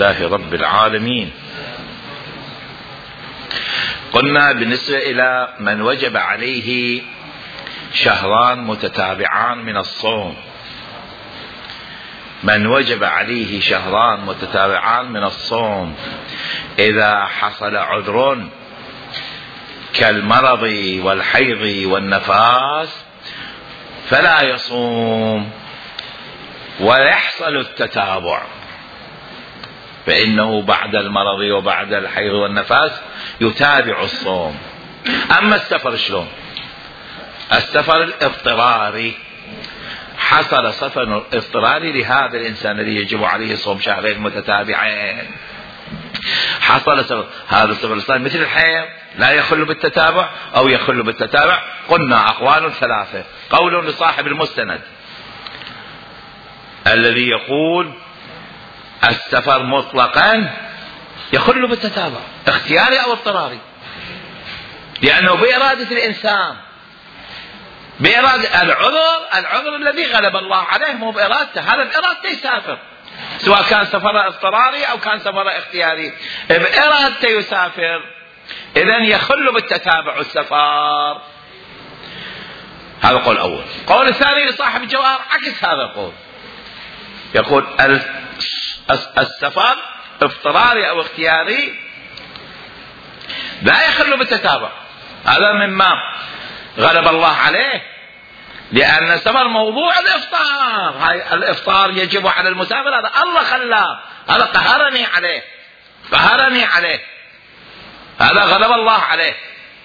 لله رب العالمين. قلنا بالنسبة إلى من وجب عليه شهران متتابعان من الصوم، من وجب عليه شهران متتابعان من الصوم إذا حصل عذر كالمرض والحيض والنفاس فلا يصوم ويحصل التتابع، فإنه بعد المرض وبعد الحيض والنفاس يتابع الصوم. أما السفر شلون؟ السفر الاضطراري، حصل سفر اضطراري لهذا الإنسان الذي يجب عليه صوم شهرين متتابعين، حصل سفر، هذا السفر الاضطراري مثل الحيض لا يخل بالتتابع أو يخل بالتتابع. قلنا أقوال ثلاثة: قول لصاحب المستند الذي يقول السفر مطلقا يخل بالتتابع اختياري أو اضطراري، لأنه بإرادة الإنسان، بإرادة العذر الذي غلب الله عليه مو بإرادته، هذا بإرادته يسافر، سواء كان سفر اضطراري أو كان سفر اختياري، بإرادته يسافر، إذن يخل بالتتابع السفر. هذا قول أول. قول الثاني لصاحب الجواهر عكس هذا القول، يقول السفر اضطراري أو اختياري لا يخل بالتتابع، هذا مما غلب الله عليه، لأن السفر موضوع الإفطار، هاي الإفطار يجب على المسافر، هذا الله خلاه، هذا قهرني عليه، هذا غلب الله عليه.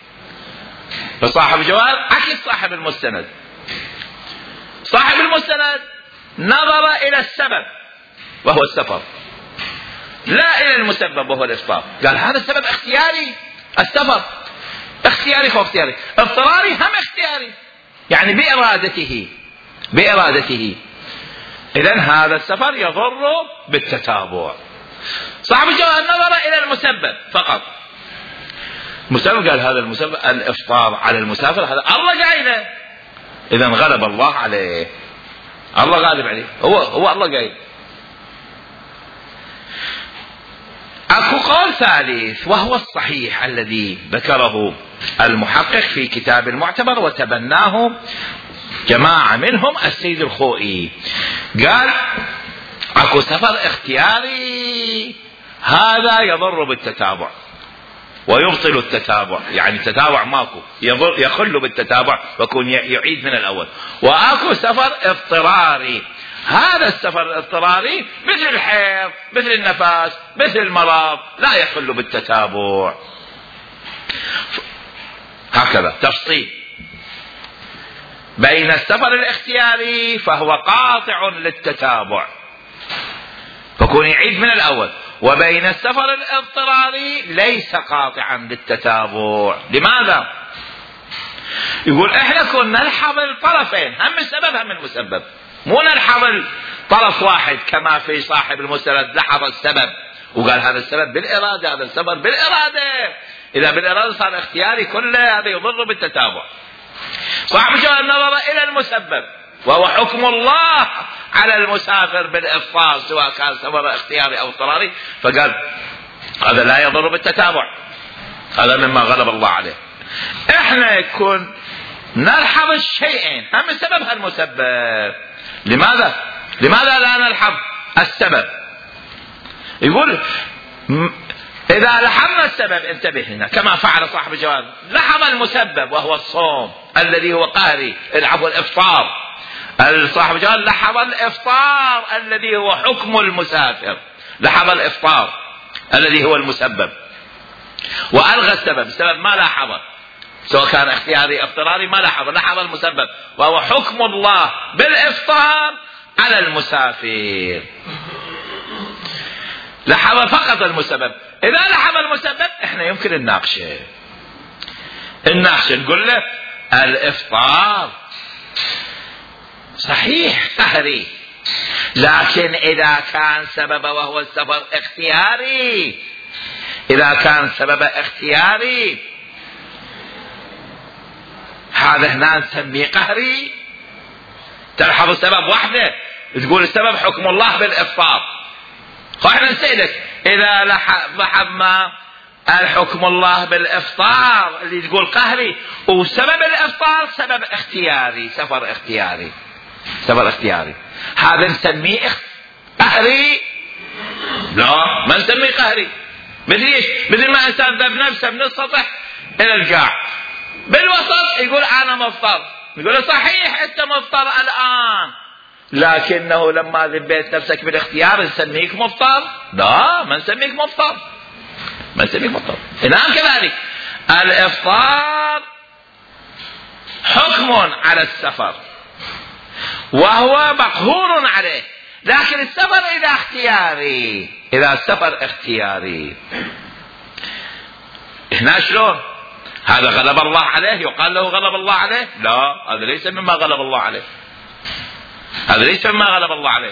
فصاحب الجواب عكس صاحب المستند. صاحب المستند نظر إلى السبب وهو السفر، لا إلى المسبب وهو الإفطار، قال هذا السبب اختياري، السفر اختياري واختياري، اضطراري هم اختياري، يعني بإرادته. إذن هذا السفر يضر بالتتابع. صاحب الجواب نظر إلى المسبب فقط، المسبب قال هذا المسبب الإفطار على المسافر، هذا الله قايله، إذن غلب الله عليه، الله غالب عليه، هو الله قايل. أكو قول ثالث وهو الصحيح الذي ذكره المحقق في كتاب المعتبر وتبناه جماعة منهم السيد الخوئي، قال أكو سفر اختياري هذا يضر بالتتابع ويبطل التتابع، يعني التتابع ماكو، يخل بالتتابع ويكون يعيد من الأول. وأكو سفر اضطراري، هذا السفر الاضطراري مثل الحيض مثل النفاس مثل المرض لا يخل بالتتابع. هكذا تفصيل بين السفر الاختياري فهو قاطع للتتابع فكون يعيد من الأول، وبين السفر الاضطراري ليس قاطعا للتتابع. لماذا؟ يقول احنا كنا نلحظ الطرفين، هم السبب هم المسبب، مو نلحظ طرف واحد كما في صاحب المستند لحظ السبب وقال هذا السبب بالإرادة هذا السبب بالإرادة، إذا بالإرادة صار اختياري كله، هذا يضر بالتتابع. صاحب الجواب نظر إلى المسبب وهو حكم الله على المسافر بالإفطار سواء كان سفر اختياري أو اضطراري، فقال هذا لا يضر بالتتابع، هذا مما غلب الله عليه. احنا يكون نلحظ الشيئين، هم السبب هم المسبب. لماذا لا نلحظ السبب؟ يقول إذا لحظنا السبب، انتبه هنا كما فعل صاحب الجواب، لحظ المسبب وهو الصوم الذي هو قهري، العفو الإفطار، صاحب الجواب لحظ الإفطار الذي هو حكم المسافر، لحظ الإفطار الذي هو المسبب وألغى السبب ما لاحظه، سواء كان اختياري اضطراري ما لحظ المسبب وهو حكم الله بالإفطار على المسافر، لحظ فقط المسبب. إذا لحظ المسبب احنا يمكن الناقشه نقول له الإفطار صحيح قهري، لكن إذا كان سببه وهو السفر اختياري، إذا كان سبب اختياري هذا هنا نسميه قهري. تلحظ السبب وحده تقول السبب حكم الله بالإفطار، احنا نسألك إذا لاحظنا الحكم الله بالإفطار اللي تقول قهري، وسبب الإفطار سبب اختياري، سفر اختياري، هذا نسميه قهري؟ لا، ما نسميه قهري. مثل ما إنسان ذب نفسه من السطح إلى القاع بالوسط يقول أنا مفطر، يقول صحيح أنت مفطر الآن، لكنه لما ذبيت نفسك بالاختيار نسميك مفطر؟ لا، ما نسميك مفطر. الآن كذلك الإفطار حكم على السفر وهو مقهور عليه، لكن السفر إذا السفر اختياري هنا شلون؟ هذا غلب الله عليه، يقال له غلب الله عليه؟ لا، هذا ليس مما غلب الله عليه.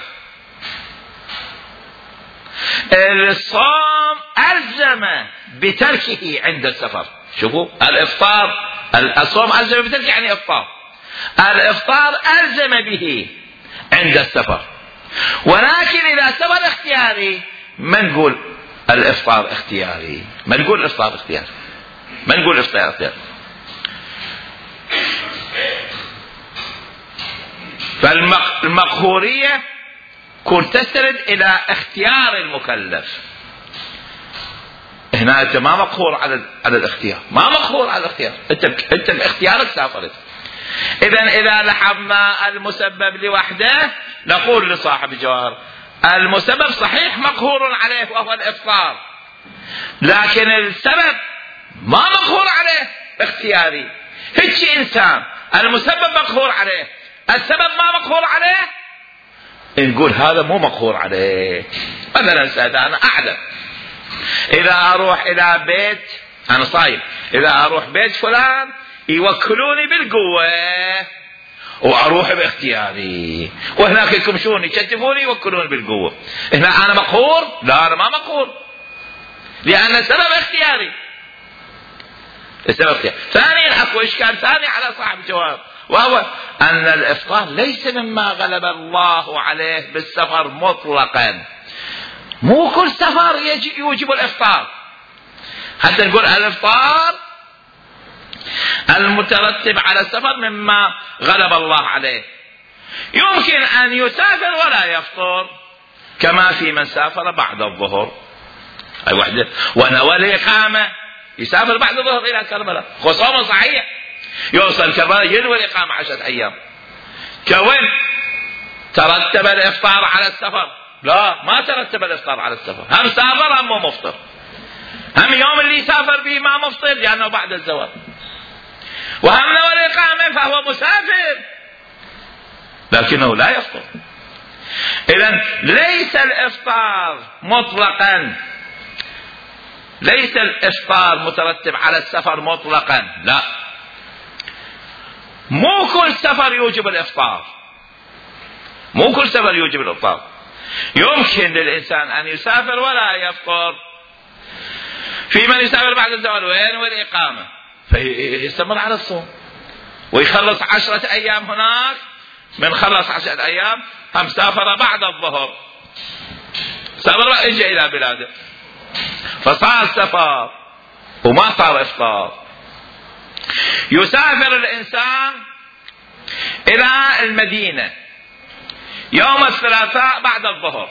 الصوم ألزم بتركه عند السفر. شوفوا الصوم ألزم بتركه يعني إفطار. الإفطار ألزم به عند السفر، ولكن إذا السفر اختياري ما نقول الإفطار اختياري، ما نقول إفطار اختياري. فالمقهورية كنت تستند إلى اختيار المكلف. هنا أنت ما مقهور على الاختيار، أنت باختيارك سافرت. إذا لاحظنا المسبب لوحده نقول لصاحب الجوهر المسبب صحيح مقهور عليه وهو الإفطار، لكن السبب ما مقهور عليه اختياري. هيك إنسان المسبب مقهور عليه، السبب ما مقهور عليه، نقول هذا مو مقهور عليه. مثلا أنا أعلم إذا أروح إلى بيت، أنا صايم، إذا أروح بيت فلان يوكلوني بالقوة وأروح باختياري، وهناك يكمشوني يكتفوني يوكلوني بالقوة، هنا أنا مقهور؟ لا، أنا ما مقهور، لأن السبب اختياري. ثانيا أكو إشكال ثاني على صاحب الجواب، وهو أن الإفطار ليس مما غلب الله عليه بالسفر مطلقا. مو كل سفر يوجب الإفطار، حتى نقول الإفطار المترتب على السفر مما غلب الله عليه. يمكن أن يسافر ولا يفطر، كما في من سافر بعد الظهر، أي وحده ونوى الإقامة يسافر بعد الظهر إلى كربلاء، خصوصا صحيح يوصل كربلاء ينوي الإقامة 10 أيام. كون ترتب الإفطار على السفر؟ لا، ما ترتب الإفطار على السفر، هم سافر هم مو مفطر، هم يوم اللي يسافر به ما مفطر لأنه بعد الزواج، وهم نوى الإقامة فهو مسافر لكنه لا يفطر. إذن ليس الإفطار مطلقا، ليس الإفطار مترتب على السفر مطلقا، لا، مو كل سفر يوجب الإفطار، يمكن للإنسان أن يسافر ولا يفطر. في من يسافر بعد الزواج وينوي الإقامة فيستمر على الصوم ويخلص 10 أيام هناك، من خلص 10 أيام هم سافر بعد الظهر، سافر إجا إلى بلاده فصار سفر وما صار إفطار. يسافر الإنسان إلى المدينة يوم الثلاثاء بعد الظهر،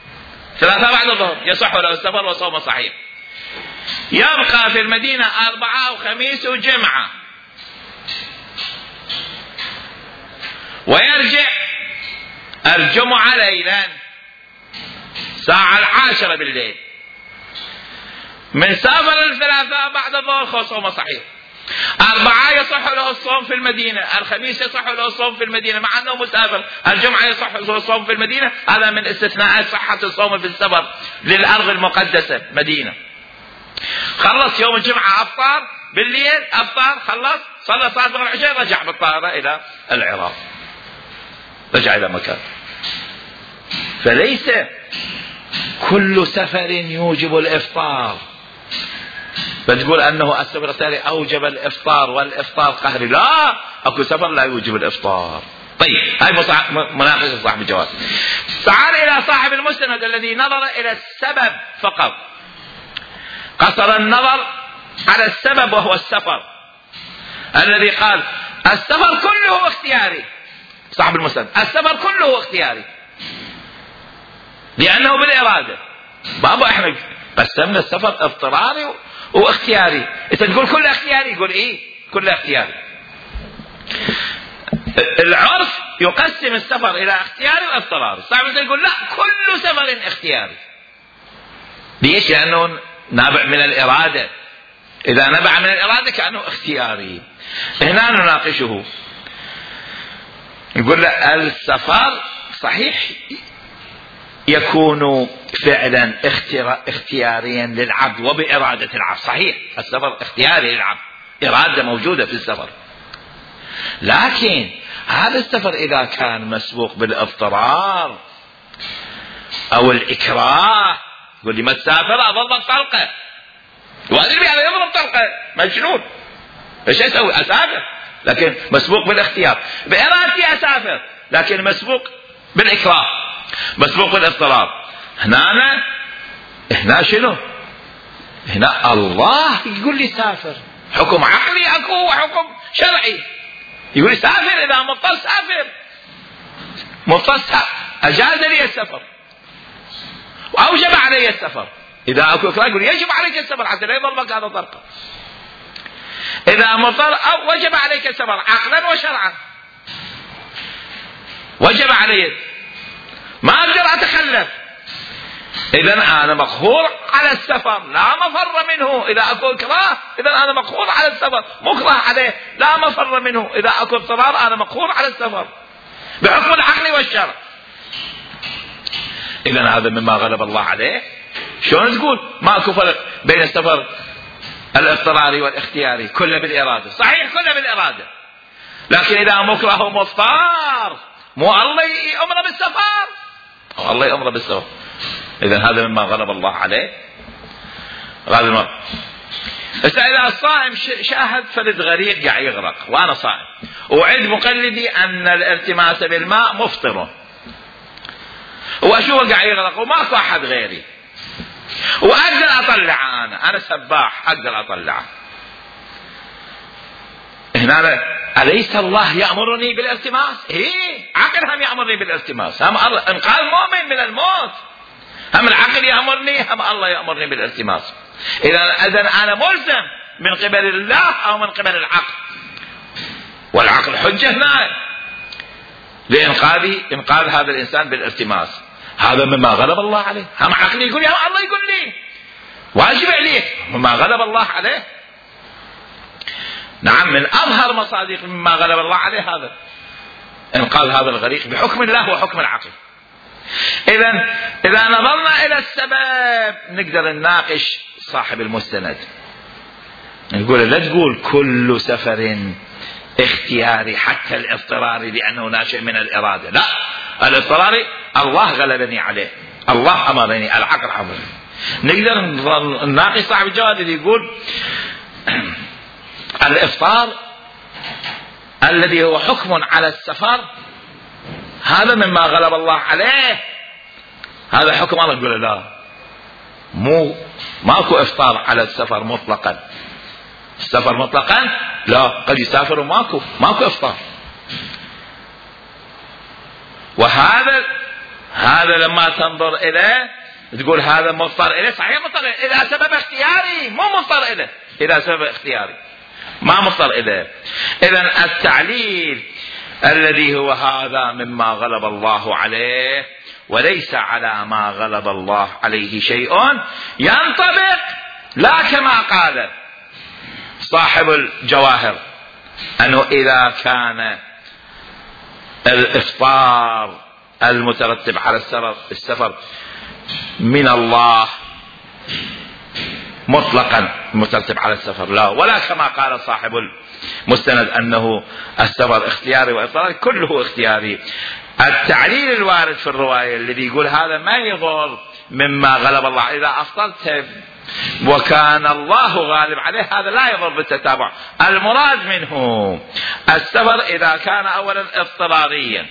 يصح له السفر وصوم صحيح، يبقى في المدينة 4 وخميس وجمعة، ويرجع الجمعة ليلا الساعة 10 بالليل. من سافر الثلاثاء بعد الظهر صوم صحيح، 4 يصح له الصوم في المدينة، الخميس يصح له الصوم في المدينة مع أنه مسافر، الجمعة يصح له الصوم في المدينة. هذا من استثناءات صحة الصوم في السفر للأرض المقدسة مدينة. خلص يوم الجمعة أفطر بالليل، خلص صلى صلاة العشاء، رجع بالطائرة إلى العراق، رجع إلى مكان. فليس كل سفر يوجب الإفطار، فتقول أنه السفر الثاني أوجب الإفطار والإفطار قهري، لا، أكو سفر لا يوجب الإفطار، طيب هاي مناقشة صاحب الجواب. تعال إلى صاحب المستند الذي نظر إلى السبب فقط، قصر النظر على السبب وهو السفر، الذي قال السفر كله اختياري. صاحب المستند السفر كله اختياري لأنه بالإرادة. بابا احنا قسمنا السفر اضطراري واختياري، انت تقول كله اختياري، يقول ايه كله اختياري. العرف يقسم السفر الى اختياري واضطراري، صاحب المستند يقول لا كل سفر اختياري. ليش؟ لأنه نابع من الإرادة، إذا نبع من الإرادة كأنه اختياري. هنا نناقشه، يقول له السفر صحيح يكون فعلا اختياريا للعبد وبإرادة العبد، صحيح السفر اختياري للعبد، إرادة موجودة في السفر، لكن هذا السفر إذا كان مسبوق بالاضطرار أو الإكراه، يقول لي ما تسافر أضربك طلقة، وأدري على يضرب طلقة مجنون، ايش اسوي؟ اسافر، لكن مسبوق بالاختيار، بإرادتي اسافر، لكن مسبوق بالاكراه، مسبوق بالاضطرار. هنا شنو؟ هنا الله يقول لي سافر، حكم عقلي اكو وحكم شرعي، يقول لي سافر، اذا مضطر سافر، مضطر اجاز لي السفر واوجب علي السفر. اذا اكو اكراه يقول يجب عليك السفر حتى لا يضربك هذا طلقة. إذا مضطر أو وجب عليك السفر عقلا وشرعا، وجب علي، ما أقدر أتخلف. إذا أنا مقهور على السفر لا مفر منه. إذا أكو إكراه إذا أنا مقهور على السفر، مكره عليه لا مفر منه. إذا أكو اضطرار أنا مقهور على السفر بحكم العقل والشرع. إذا هذا مما غلب الله عليه. شلون تقول ماكو فرق بين السفر الاضطراري والاختياري؟ كله بالإرادة، صحيح كله بالإرادة، لكن إذا مكره ومضطر مو الله يأمر بالسفر، الله يأمر بالسفر. إذا هذا مما غلب الله عليه. هذا المرء إذا الصائم شاهد فلد غريق قاعد يغرق وأنا صائم، وعند مقلدي أن الالتماس بالماء مفطر، وأشوفه قاعد يغرق وماكو أحد غيري، وأقدر أطلعه، أنا سباح أقدر أطلعه. هنا أليس الله يأمرني بالالتماس؟ إيه، عقل هم يأمرني بالالتماس، هم إنقاذ مؤمن من الموت، هم العقل يأمرني، هم الله يأمرني بالالتماس. إذا أنا ملزم من قبل الله أو من قبل العقل، والعقل حجة هنا لإنقاذ هذا الإنسان بالالتماس. هذا مما غلب الله عليه. هم عقلي يقول يا الله يقول لي واجب عليك، مما غلب الله عليه. نعم، من أظهر مصادق مما غلب الله عليه هذا إنقاذ هذا الغريق بحكم الله وحكم العقل. إذا نظرنا إلى السبب نقدر نناقش صاحب المستند، نقول لا تقول كل سفر اختياري حتى الاضطراري لأنه ناشئ من الإرادة، لا، الاضطراري الله غلبني عليه، الله أمرني، العقل أمرني. نقدر نناقش صاحب الجواب اللي يقول الإفطار الذي هو حكم على السفر هذا مما غلب الله عليه، هذا حكم الله. يقول لا، ماكو إفطار على السفر مطلقا، السفر مطلقا لا، قد يسافر وماكو إفطار. وهذا لما تنظر إليه تقول هذا مضطر إليه، صحيح مضطر إليه إذا سبب اختياري، مو مضطر إليه إذا سبب اختياري، ما مضطر إليه. إذن التعليل الذي هو هذا مما غلب الله عليه وليس على ما غلب الله عليه شيء ينطبق لا كما قال صاحب الجواهر أنه إذا كان الإفطار المترتب على السفر من الله مطلقا مترتب على السفر، لا، ولا كما قال صاحب المستند أنه السفر اختياري واضطراري، كله اختياري. التعليل الوارد في الرواية الذي يقول هذا ما يضر مما غلب الله، إذا أفطرت وكان الله غالب عليه، هذا لا يضر بالتتابع. المراد منه السفر إذا كان أولا اضطراريا،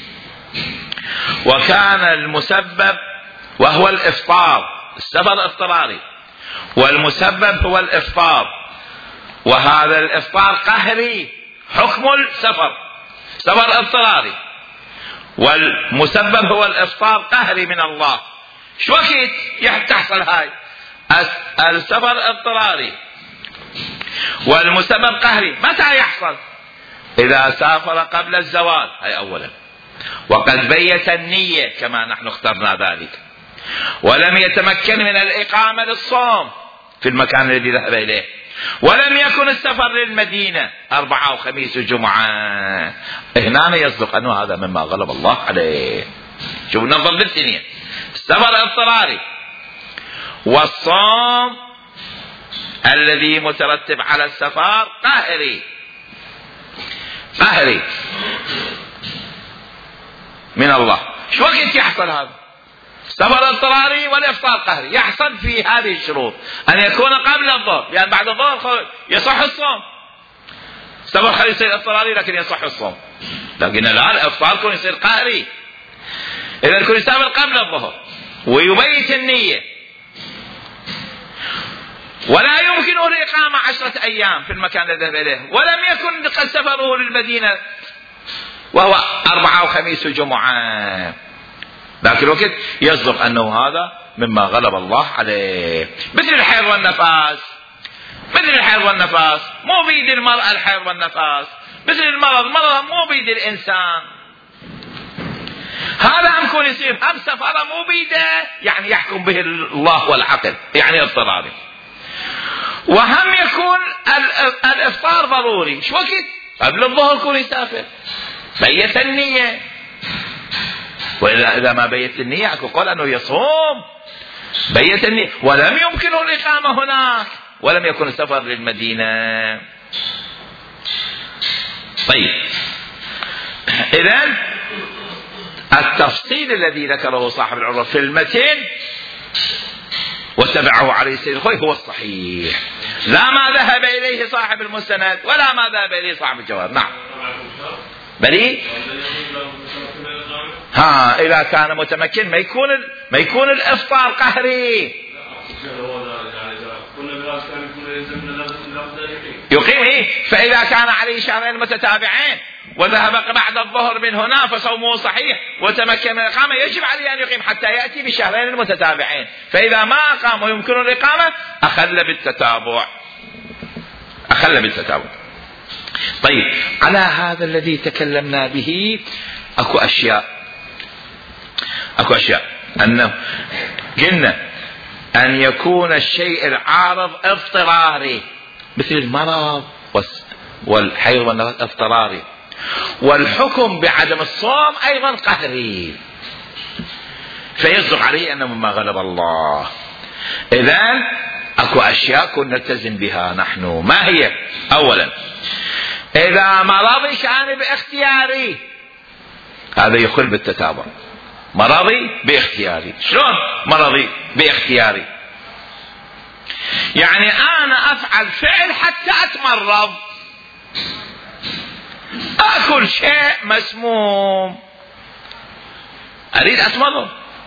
وكان المسبب وهو الإفطار، السفر اضطراري والمسبب هو الإفطار، وهذا الإفطار قهري، حكم السفر سفر اضطراري والمسبب هو الإفطار قهري من الله. شو وقت تحصل هاي؟ السفر اضطراري والمسبب قهري. متى يحصل؟ إذا سافر قبل الزوال، هاي أولا، وقد بيت النية كما نحن اخترنا ذلك، ولم يتمكن من الإقامة للصوم في المكان الذي ذهب إليه، ولم يكن السفر للمدينة 4 وخميس وجمعة، هنا يصدق أنه هذا مما غلب الله عليه. شوف ننظر بالدنيا، السفر اضطراري والصوم الذي مترتب على السفر قهري من الله. شو وقت يحصل هذا؟ السفر اضطراري والإفطار قهري. يحصل في هذه الشروط: أن يكون قبل الظهر، لأن بعد الظهر يصح الصوم. السفر خلي يصير اضطراري لكن يصح الصوم، لكن الآن الإفطار يكون يصير قهري. إذا يكون يسافر قبل الظهر ويبيت النية، ولا يمكنه الإقامة 10 أيام في المكان الذي ذهب إليه، ولم يكن قد سفره للمدينة وهو 4 وخميس وجمعة، ذاك الوقت يصدق أنه هذا مما غلب الله عليه. مثل الحيض والنفاس، مو بيد المرأة الحيض والنفاس، مثل المرض مو بيد الإنسان. هذا هم يكون يصير هم سفره مو بيده، يعني يحكم به الله والعقل، يعني اضطراري. وهم يكون الإفطار ضروري. شو وقت؟ قبل الظهر يكون يسافر، بيت النية. وإذا ما بيت النية أكو قول أنه يصوم، بيت النية ولم يمكنه الإقامة هناك، ولم يكن السفر للمدينة. طيب، إذن التفصيل الذي ذكره صاحب العروة في المتن واتبعه عليه السيد الخوي هو الصحيح، لا ما ذهب إليه صاحب المستند ولا ما ذهب إليه صاحب الجواب. نعم، بلي إذا كان متمكن ما يكون الإفطار قهري، يقيم. فإذا كان عليه شهرين متتابعين وذهب بعد الظهر من هنا فصومه صحيح وتمكن من الإقامة، يجب عليه أن يقيم حتى يأتي بالشهرين المتتابعين. فإذا ما أقام ويمكن الإقامة أخل بالتتابع. طيب، على هذا الذي تكلمنا به أكو أشياء أنه قلنا أن يكون الشيء العارض اضطراري، مثل المرض والحيض والنفاس اضطراري، والحكم بعدم الصوم أيضا قهري، فيصدق عليه أنه مما غلب الله. إذن أكو أشياء كنا نلتزم بها نحن. ما هي؟ أولا، إذا مرضي كان باختياري، هذا يخل بالتتابع. مرضي باختياري، شلون مرضي باختياري؟ يعني أنا أفعل فعل حتى أتمرض، أكل شيء مسموم أريد أتمرض،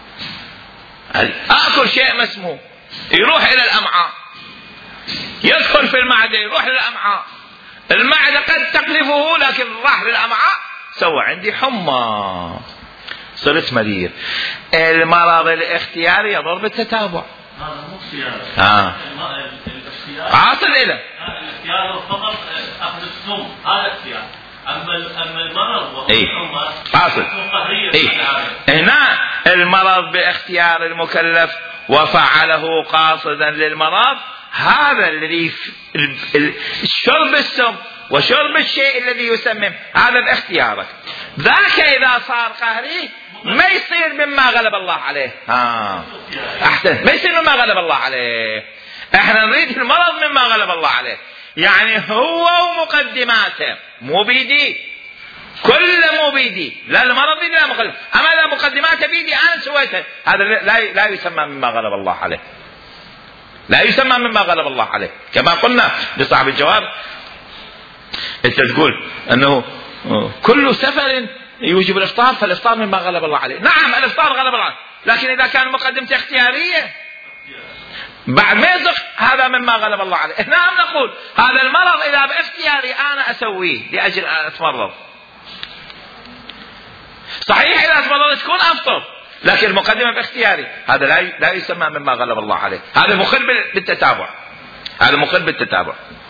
أكل شيء مسموم يروح إلى الأمعاء، يدخل في المعدة يروح للأمعاء، المعدة قد تقذفه لكن راح للأمعاء، سوى عندي حمى، صرت مريض. المرض الاختياري يضر بالتتابع. هذا مو اختياري. عاطل إله. الاختيار فقط أخذ السم، هذا اختيار. أما المرض والحمى عاطل. هنا المرض باختيار المكلف وفعله قاصدا للمرض، هذا الذي شرب السم وشرب الشيء الذي يسمم هذا باختيارك. ذاك إذا صار قهري ما يصير مما غلب الله عليه. أحسن، ما يصير مما غلب الله عليه. احنا نريد المرض مما غلب الله عليه، يعني هو ومقدماته، مو بيدي، كله مو بيدي، لا المرض بيدي لا مقدماته. أما لا مقدماته بيدي أنا سويته، هذا لا يسمى مما غلب الله عليه. لا يسمى مما غلب الله عليه. كما قلنا لصاحب الجواب، انت تقول انه كل سفر يوجب الافطار، فالافطار مما غلب الله عليه. نعم الافطار غلب الله عليه، لكن اذا كان مقدمته اختياريه بعد ما يصدق هذا مما غلب الله عليه. نعم نقول هذا المرض اذا باختياري انا اسويه لاجل ان اتمرض، صحيح اذا اتمرضت تكون افطر، لكن المقدمه باختياري، هذا لا يسمى مما غلب الله عليه. هذا مخل بالتتابع، هذا مخل بالتتابع.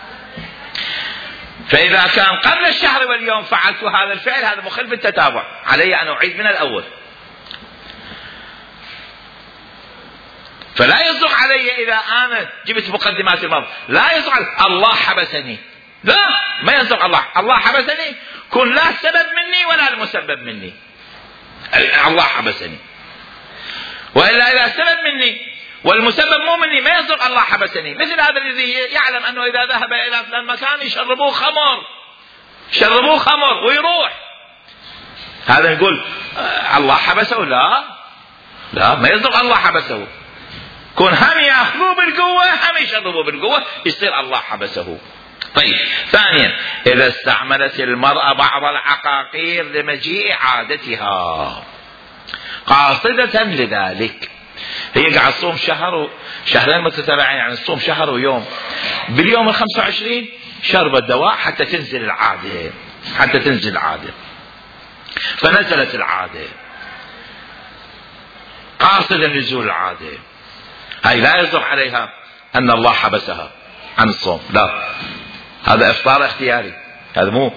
فإذا كان قبل الشهر واليوم فعلت هذا الفعل، هذا مخل بالتتابع، علي أن أعيد من الأول. فلا يصدق علي إذا أنا جبت مقدمات المرض، لا يصدق الله حبسني، لا ما يصدق الله حبسني، كن لا السبب مني ولا المسبب مني، الله حبسني. وإلا إذا السبب مني والمسبب مو مني ما يصدق الله حبسني. مثل هذا الذي يعلم أنه إذا ذهب إلى فلان مكان يشربوه خمر ويروح، هذا نقول الله حبسه؟ لا ما يصدق الله حبسه. كون هم يأخذوه بالقوة هم يشربوه بالقوة يصير الله حبسه. طيب ثانيا، إذا استعملت المرأة بعض العقاقير لمجيء عادتها قاصدة لذلك، هي قاعد تصوم شهرين متتابعين، يعني تصوم شهر ويوم، باليوم 25 شربت دواء حتى تنزل العادة، فنزلت العادة قاصدا نزول العادة، هاي لا يصدق عليها أن الله حبسها عن الصوم، لا، هذا إفطار اختياري، هذا مو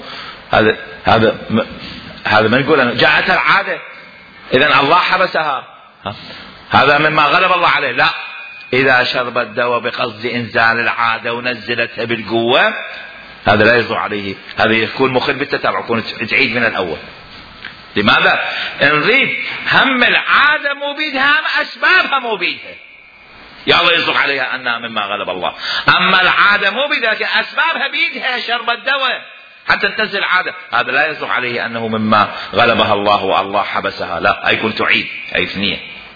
هذا ما نقول أنه جاءت العادة إذن الله حبسها، هذا مما غلب الله عليه. لا، إذا شربت دواء بقصد إنزال العادة ونزلتها بالقوة هذا لا يصدق عليه، هذا يكون مخل بالتتابع، يكون تعيد من الأول. لماذا؟ نريد هم العادة مو بيدها، أسبابها مو بيدها، يا الله يصدق عليها أنها مما غلب الله. أما العادة مو بيدها لكن أسبابها بيدها، شربت دواء حتى تنزل العادة، هذا لا يصدق عليه أنه مما غلبها الله والله حبسها، لا، يكون تعيد، أي ثنية.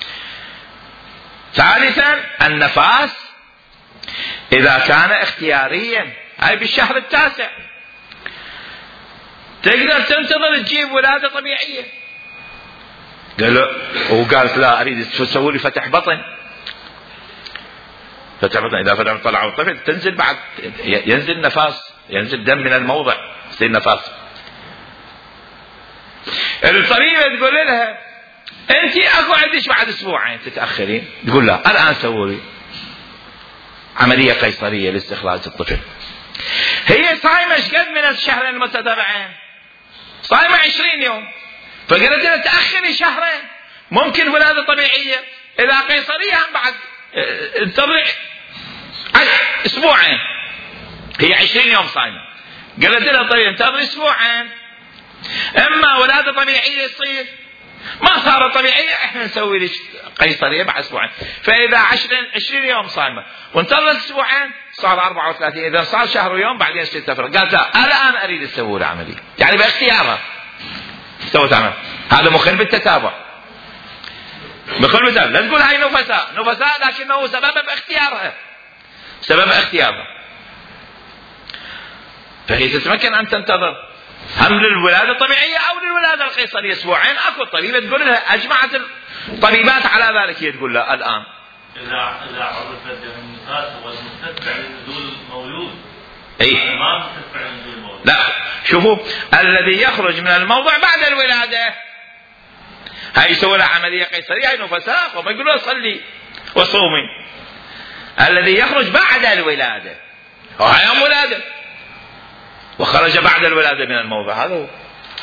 ثالثا، النفاس إذا كان اختياريا، هاي بالشهر التاسع تقدر تنتظر تجيب ولادة طبيعية، وقالت لا أريد تسوي لي فتح بطن، إذا فتح طلع الطفل تنزل بعد، ينزل نفاس، ينزل دم من الموضع، يصير نفاس. الطبيبة تقول لها انت اكو عندك بعد اسبوعين تتأخرين، تقول لا الان سووا لي عملية قيصرية لاستخراج الطفل. هي صايمة ايش قد من الشهرين المتتابعين؟ صايمة 20 يوم، فقالت لها تأخري شهرين، ممكن ولادة طبيعية، إذا قيصرية هم بعد انتظري اسبوعين، هي 20 يوم صايمة، قالت لها طيب انتظري اسبوعين، اما ولادة طبيعية يصير، ما صارت طبيعية احنا نسوي لك قيصرية بعد اسبوعين. فاذا 20 يوم صايمة وانتظرت اسبوعين صار 34، اذا صار شهر ويوم بعدين يصير تفرق. قالت لا الان اريد اسوي له عملية، يعني باختيارها سوت عمل، هذا مخل بالتتابع، لا تقول هاي نفساء لكنه سبب اختيارها، فهي تتمكن ان تنتظر هم للولادة الطبيعية أو للولادة القيصرية اسبوعين. أكو طبيبة تقول لها، أجمعت الطبيبات على ذلك، هي تقول لا الآن إذا عرفت النفاس هو المستتبع لنزول المولود، أي ما مستتبع لنزول المولود، لا، شوفوا الذي يخرج من الموضع بعد الولادة هاي يسوي لها عملية قيصرية، هاي نفساء، وما يقولوا صلي وصومي. الذي يخرج بعد الولادة هاي ولادة وخرج بعد الولادة من الموضع، هذا هو.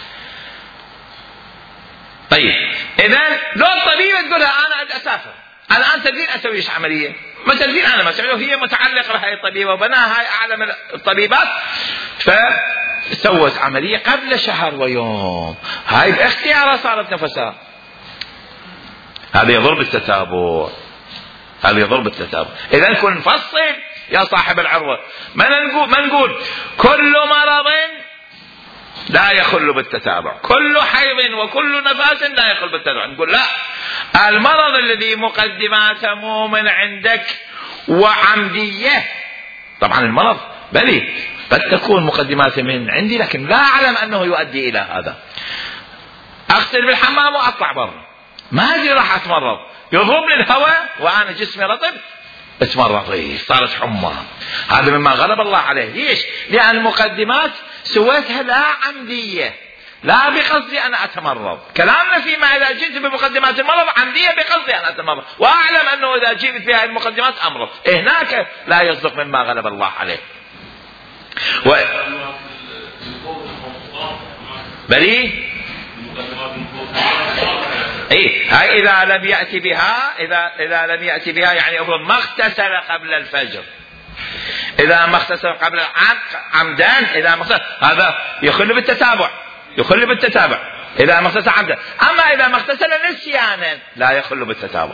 طيب إذن لو الطبيبة تقول لها أنا أسافر الآن، تدرين أسوي إيش عملية، ما تدرين أنا ما أسوي، هي متعلقة بهاي الطبيبة وبناها هاي أعلم الطبيبات، فسوت عملية قبل شهر ويوم، هاي باختيارها صارت نفسها، هذا يضر بالتتابع، إذن كن نفصل يا صاحب العروة، ما نقول كل مرض لا يخل بالتتابع، كل حيض وكل نفاس لا يخل بالتتابع، نقول لا، المرض الذي مقدماته مو من عندك وعمدية. طبعا المرض بلي قد تكون مقدمات من عندي لكن لا أعلم أنه يؤدي إلى هذا. أغسل بالحمام وأطلع برا، ما أدري راح أتمرض، يضربني الهواء وأنا جسمي رطب، اتمرض، صارت حمى. هذا مما غلب الله عليه. ليش؟ لأن المقدمات سويتها لا عمدية، لا بقصدي أن أتمرض. كلامنا فيما إذا جئت بمقدمات المرض عمدية بقصدي أن أتمرض، وأعلم أنه إذا جئت في هذه المقدمات أمرض، هناك لا يصدق مما غلب الله عليه. بلي هاي إذا لم يأتي بها، إذا لم يأتي بها يعني يقول ما اغتسل قبل الفجر، إذا ما اغتسل قبل عمدان، إذا ما اغتسل هذا يخل بالتتابع، يخل بالتتابع إذا ما اغتسل عمدا. أما إذا ما اغتسل نسيانا لا يخل بالتتابع.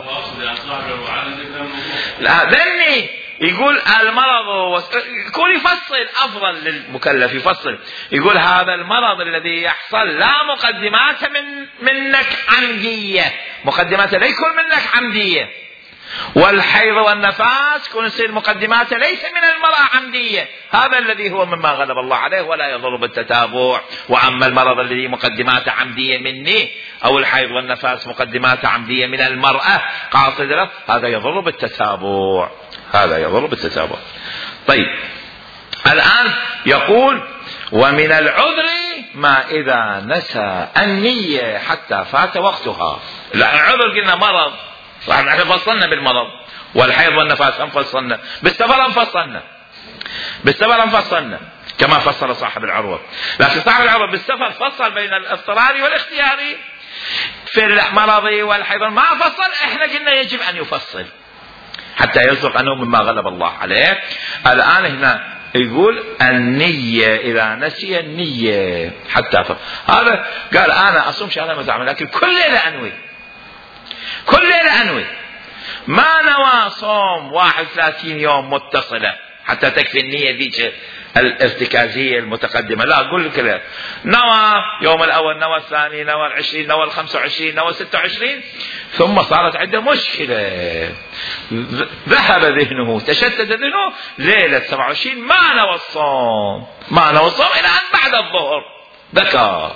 لا ذني يقول المرض يكون يفصل، أفضل للمكلف يفصل، يقول هذا المرض الذي يحصل لا مقدمات منك عمدية، مقدمات لا يكون منك عمدية، والحيض والنفاس كون يصير مقدمات ليس من المرأة عمدية، هذا الذي هو مما غلب الله عليه ولا يضر بالتتابع. وأما المرض الذي مقدمات عمدية مني أو الحيض والنفاس مقدمات عمدية من المرأة قاصدة، هذا يضر بالتتابع، هذا يضر بالتتابع. طيب الآن يقول ومن العذر ما إذا نسى النية حتى فات وقتها. العذر قلنا مرض، احنا فصلنا بالمرض والحيض والنفاس فصلنا، بالسفر انفصلنا، بالسفر انفصلنا كما فصل صاحب العروة. لكن صاحب العروة بالسفر فصل بين الاضطراري والاختياري، في المرض والحيض ما فصل، احنا قلنا يجب ان يفصل حتى يصدق انه مما غلب الله عليه. الان هنا يقول النية إذا نسي النية حتى هذا قال أنا أصوم شهر مزعم لكن كل ليلة أنوي، كل ليلة أنوي، ما نوى صوم 31 يوم متصلة حتى تكفي النية ذيك الارتكازية المتقدمة. لا أقول لك لا، نوى يوم الأول، نوى الثاني، نوى 20، نوى 25، نوى 26، ثم صارت عنده مشكلة، ذهب ذهنه، تشتت ذهنه، ليلة 27 ما نوى الصوم، ما نوى الصوم إلى أن بعد الظهر ذكر.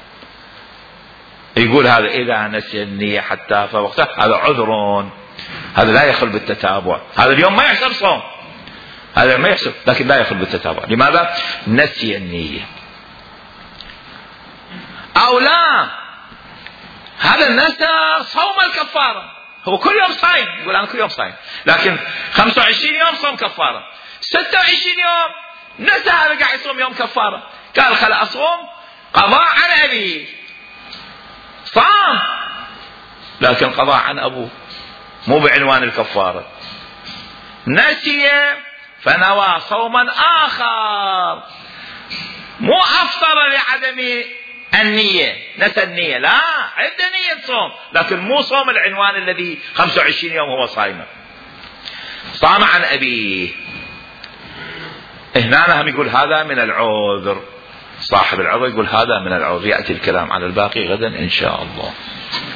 يقول هذا إذا نسي النية حتى فوقته هذا عذر، هذا لا يخل بالتتابع، هذا اليوم ما يحسب صوم، هذا ما يحسب لكن لا يخل بالتتابع. لماذا؟ نسي النية. أو لا، هذا نسى صوم الكفارة، هو كل يوم صايم، يقول أنا كل يوم صايم، لكن 25 يوم صوم كفارة، 26 يوم نسى هذا قاعد يصوم يوم كفارة، قال خل أصوم قضاء عن أبيه، صام لكن قضاء عن أبوه مو بعنوان الكفارة، نسي فنوى صوما آخر، مو أفطر لعدم النية، نسى النية، لا عنده نية صوم لكن مو صوم العنوان الذي 25 يوم هو صايم، صام عن أبيه. هنا هم يقول هذا من العذر، صاحب العذر يقول هذا من العذر. يأتي الكلام على الباقي غدا إن شاء الله.